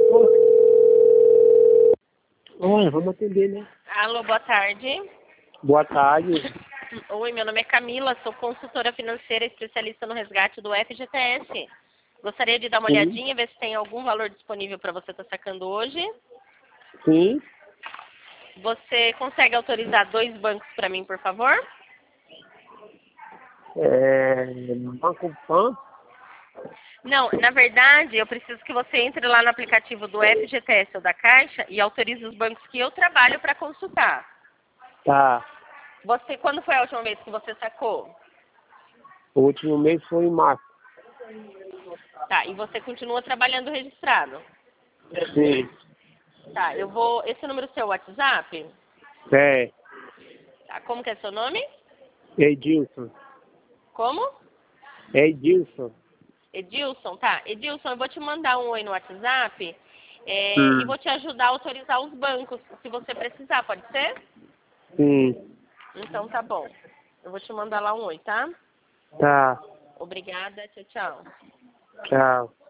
Oi, vamos atender, né? Alô, boa tarde. Boa tarde. Oi, meu nome é Camila, sou consultora financeira especialista no resgate do FGTS. Gostaria de dar uma Sim. olhadinha, ver se tem algum valor disponível para você estar sacando hoje. Sim. Você consegue autorizar 2 bancos para mim, por favor? Banco Pan. Não, na verdade, eu preciso que você entre lá no aplicativo do FGTS ou da Caixa e autorize os bancos que eu trabalho para consultar. Tá. Você, quando foi a última vez que você sacou? O último mês foi em março. Tá, e você continua trabalhando registrado? Sim. Tá, eu vou... Esse número é seu WhatsApp? É. Tá, como que é seu nome? Edilson. Como? Edilson. Edilson, tá. Edilson, eu vou te mandar um oi no WhatsApp e Hum. vou te ajudar a autorizar os bancos, se você precisar, pode ser? Sim. Então tá bom. Eu vou te mandar lá um oi, tá? Tá. Obrigada, tchau, tchau. Tchau.